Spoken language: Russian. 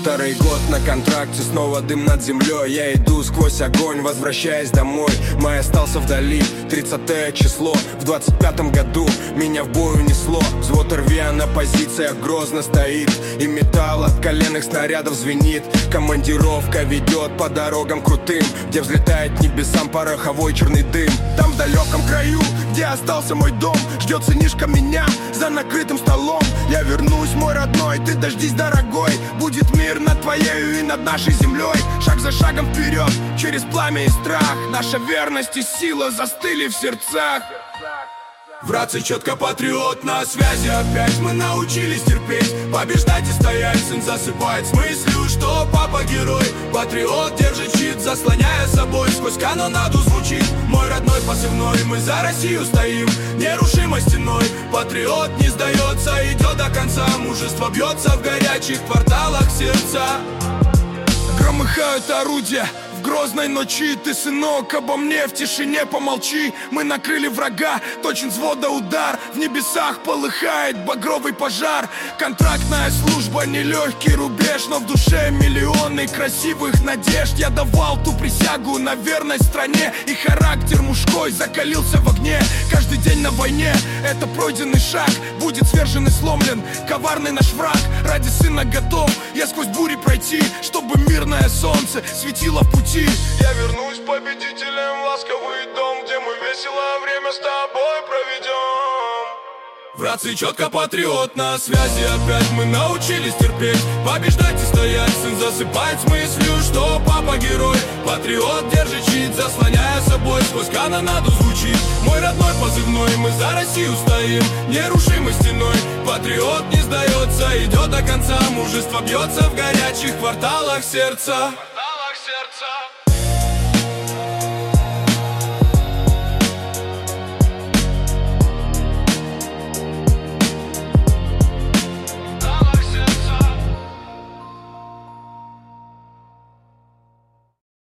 Второй год на контракте, снова дым над землей. Я иду сквозь огонь, возвращаясь домой. Май остался вдали, 30-е число. В 25-м году меня в бой унесло. Взвод РВА на позициях грозно стоит, и металл от коленных снарядов звенит. Командировка ведет по дорогам крутым, где взлетает к небесам пороховой черный дым. Там в далеком краю, где остался мой дом, ждет сынишка меня за накрытым столом. Я вернусь, мой родной, ты дождись, дорогой. Будет мир над твоею и над нашей землей. Шаг за шагом вперед, через пламя и страх. Наша верность и сила застыли в сердцах. В рации четко патриот на связи. Опять мы научились терпеть, побеждать и стоять. Сын засыпает с мыслью, что папа герой. Патриот держит щит, заслоняя собой. Сквозь канонаду звучит мой родной позывной. Мы за Россию стоим нерушимой стеной. Патриот не сдается, идет до конца. Мужество бьется в горячих кварталах сердца. Громыхают орудия в грозной ночи. Ты, сынок, обо мне в тишине помолчи. Мы накрыли врага, точен взвода удар. В небесах полыхает багровый пожар. Контрактная служба, нелегкий рубеж, но в душе миллионы красивых надежд. Я давал ту присягу на верность стране, и характер мужской закалился в огне. Каждый день на войне — это пройденный шаг. Будет свержен и сломлен коварный наш враг. Ради сына готов я сквозь бури пройти, чтобы мирное солнце светило в пути. Я вернусь победителем в ласковый дом, где мы весело время с тобой проведем. В рации четко патриот на связи. Опять мы научились терпеть, побеждать и стоять. Сын засыпает с мыслью, что папа герой. Патриот держит щит, заслоняя собой. Сквозь канонаду звучит мой родной позывной. Мы за Россию стоим нерушимой стеной. Патриот не сдается, идет до конца. Мужество бьется в горячих кварталах сердца.